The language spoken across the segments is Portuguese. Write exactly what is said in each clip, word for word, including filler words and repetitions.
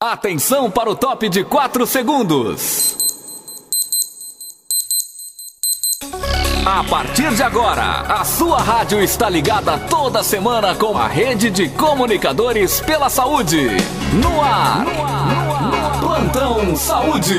Atenção para o top de quatro segundos. A partir de agora, a sua rádio está ligada toda semana com a rede de comunicadores pela saúde. No ar, no ar, no ar. Plantão Saúde.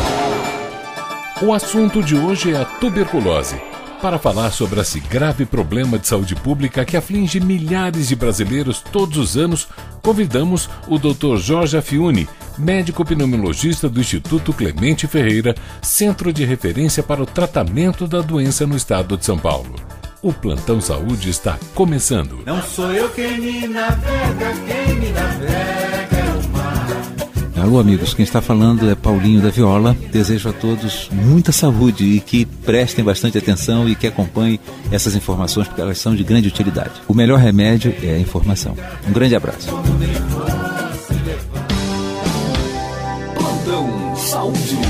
O assunto de hoje é a tuberculose. Para falar sobre esse grave problema de saúde pública que aflige milhares de brasileiros todos os anos, convidamos o doutor Jorge Affiuni, médico pneumologista do Instituto Clemente Ferreira, centro de referência para o tratamento da doença no estado de São Paulo. O Plantão Saúde está começando. Não sou eu quem me navega, quem me navega é o mar. Alô amigos, quem está falando é Paulinho da Viola. Desejo a todos muita saúde e que prestem bastante atenção e que acompanhem essas informações porque elas são de grande utilidade. O melhor remédio é a informação. Um grande abraço. Plantão Saúde.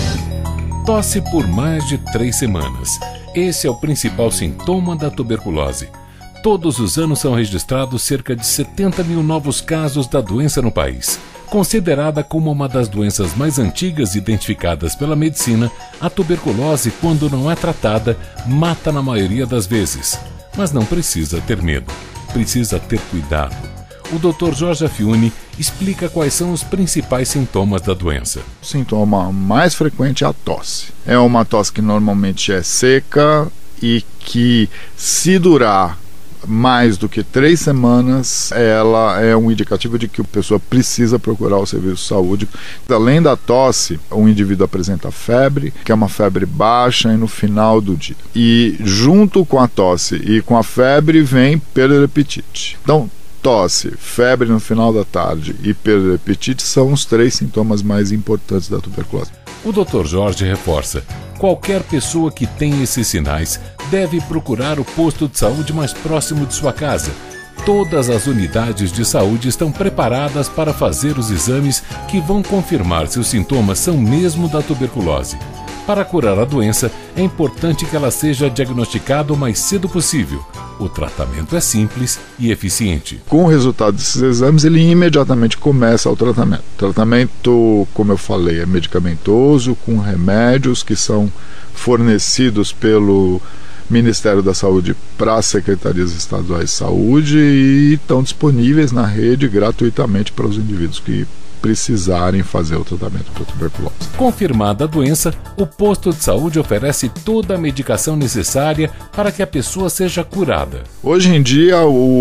Tosse por mais de três semanas. Esse é o principal sintoma da tuberculose. Todos os anos são registrados cerca de setenta mil novos casos da doença no país. Considerada como uma das doenças mais antigas identificadas pela medicina, a tuberculose, quando não é tratada, mata na maioria das vezes. Mas não precisa ter medo, precisa ter cuidado. O doutor Jorge Affiuni explica quais são os principais sintomas da doença. O sintoma mais frequente é a tosse. É uma tosse que normalmente é seca e que, se durar mais do que três semanas, ela é um indicativo de que a pessoa precisa procurar o serviço de saúde. Além da tosse, o indivíduo apresenta febre, que é uma febre baixa e no final do dia. E junto com a tosse e com a febre vem perda de apetite. Então, tosse, febre no final da tarde e perda de apetite são os três sintomas mais importantes da tuberculose. O doutor Jorge reforça: qualquer pessoa que tenha esses sinais deve procurar o posto de saúde mais próximo de sua casa. Todas as unidades de saúde estão preparadas para fazer os exames que vão confirmar se os sintomas são mesmo da tuberculose. Para curar a doença, é importante que ela seja diagnosticada o mais cedo possível. O tratamento é simples e eficiente. Com o resultado desses exames, ele imediatamente começa o tratamento. O tratamento, como eu falei, é medicamentoso, com remédios que são fornecidos pelo Ministério da Saúde para as secretarias estaduais de saúde e estão disponíveis na rede gratuitamente para os indivíduos que precisarem fazer o tratamento para tuberculose. Confirmada a doença, o posto de saúde oferece toda a medicação necessária para que a pessoa seja curada. Hoje em dia,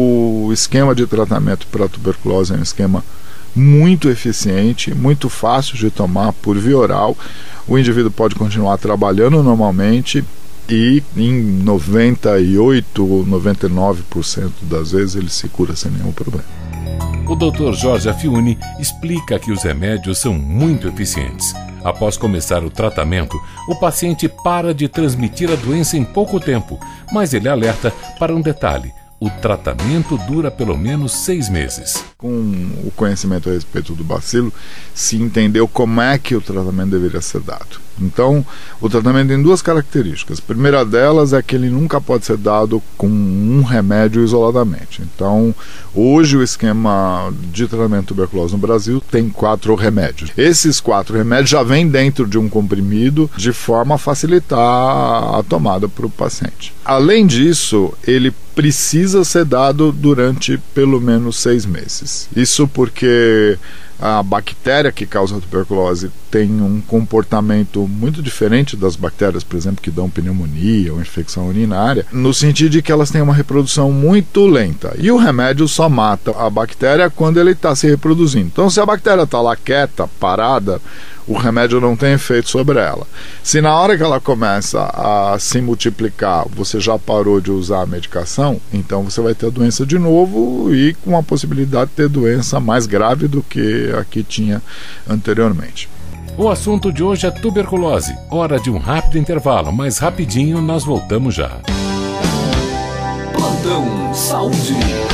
o esquema de tratamento para tuberculose é um esquema muito eficiente, muito fácil de tomar por via oral. O indivíduo pode continuar trabalhando normalmente e em noventa e oito ou noventa e nove por cento das vezes ele se cura sem nenhum problema. O doutor Jorge Affiuni explica que os remédios são muito eficientes. Após começar o tratamento, o paciente para de transmitir a doença em pouco tempo, mas ele alerta para um detalhe: o tratamento dura pelo menos seis meses. Com o conhecimento a respeito do bacilo, se entendeu como é que o tratamento deveria ser dado. Então, o tratamento tem duas características. A primeira delas é que ele nunca pode ser dado com um remédio isoladamente. Então, hoje o esquema de tratamento de tuberculose no Brasil tem quatro remédios. Esses quatro remédios já vêm dentro de um comprimido de forma a facilitar a tomada para o paciente. Além disso, ele precisa ser dado durante pelo menos seis meses. Isso porque a bactéria que causa a tuberculose tem um comportamento muito diferente das bactérias, por exemplo, que dão pneumonia ou infecção urinária, no sentido de que elas têm uma reprodução muito lenta. E o remédio só mata a bactéria quando ele está se reproduzindo. Então, se a bactéria está lá quieta, parada, o remédio não tem efeito sobre ela. Se na hora que ela começa a se multiplicar, você já parou de usar a medicação, então você vai ter a doença de novo e com a possibilidade de ter doença mais grave do que a que tinha anteriormente. O assunto de hoje é tuberculose. Hora de um rápido intervalo, mas rapidinho nós voltamos já. Plantão Saúde.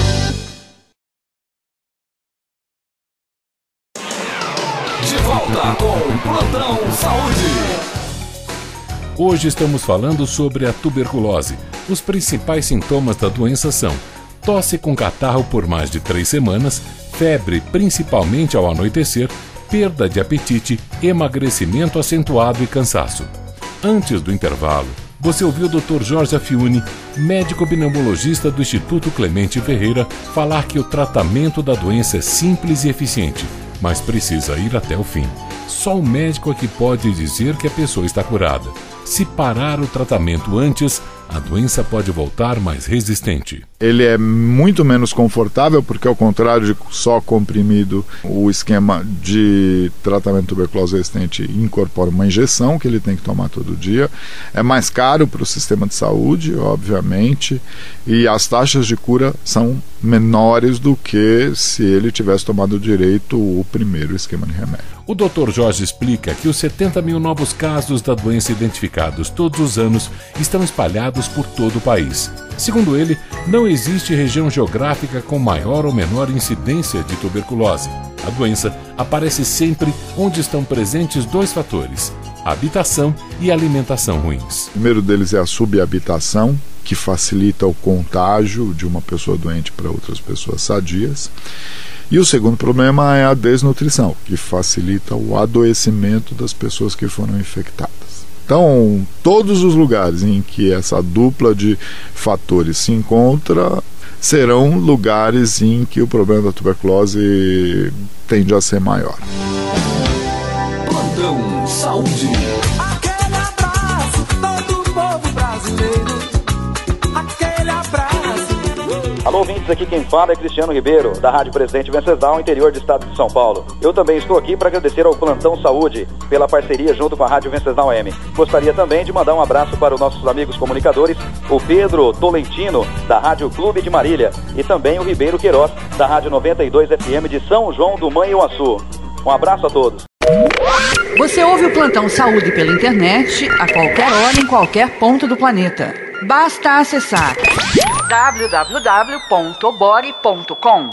De volta com o Plantão Saúde. Hoje estamos falando sobre a tuberculose. Os principais sintomas da doença são tosse com catarro por mais de três semanas, febre, principalmente ao anoitecer, perda de apetite, emagrecimento acentuado e cansaço. Antes do intervalo, você ouviu o doutor Jorge Afiuni, médico pneumologista do Instituto Clemente Ferreira, falar que o tratamento da doença é simples e eficiente, mas precisa ir até o fim. Só o médico é que pode dizer que a pessoa está curada. Se parar o tratamento antes, a doença pode voltar mais resistente. Ele é muito menos confortável porque, ao contrário de só comprimido, o esquema de tratamento de tuberculose resistente incorpora uma injeção que ele tem que tomar todo dia. É mais caro para o sistema de saúde, obviamente, e as taxas de cura são menores do que se ele tivesse tomado direito o primeiro esquema de remédio. O doutor Jorge explica que os setenta mil novos casos da doença identificados todos os anos estão espalhados por todo o país. Segundo ele, não existe região geográfica com maior ou menor incidência de tuberculose. A doença aparece sempre onde estão presentes dois fatores: habitação e alimentação ruins. O primeiro deles é a subhabitação, que facilita o contágio de uma pessoa doente para outras pessoas sadias. E o segundo problema é a desnutrição, que facilita o adoecimento das pessoas que foram infectadas. Então, todos os lugares em que essa dupla de fatores se encontra serão lugares em que o problema da tuberculose tende a ser maior. Plantão Saúde. Aquele abraço, todo o povo brasileiro. Aquele abraço. Alô, ouvintes, aqui quem fala é Cristiano Ribeiro, da Rádio Presidente Venceslau, interior do estado de São Paulo. Eu também estou aqui para agradecer ao Plantão Saúde pela parceria junto com a Rádio Venceslau M. Gostaria também de mandar um abraço para os nossos amigos comunicadores, o Pedro Tolentino, da Rádio Clube de Marília, e também o Ribeiro Queiroz, da Rádio noventa e dois F M de São João do Manhuaçu. Um abraço a todos. Você ouve o Plantão Saúde pela internet, a qualquer hora, em qualquer ponto do planeta. Basta acessar w w w ponto bore ponto com.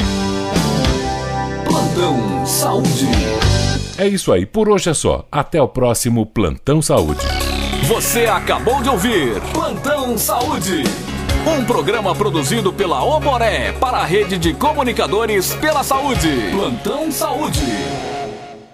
Plantão Saúde. É isso aí, por hoje é só. Até o próximo Plantão Saúde. Você acabou de ouvir Plantão Saúde, um programa produzido pela Oboré para a Rede de Comunicadores pela Saúde. Plantão Saúde.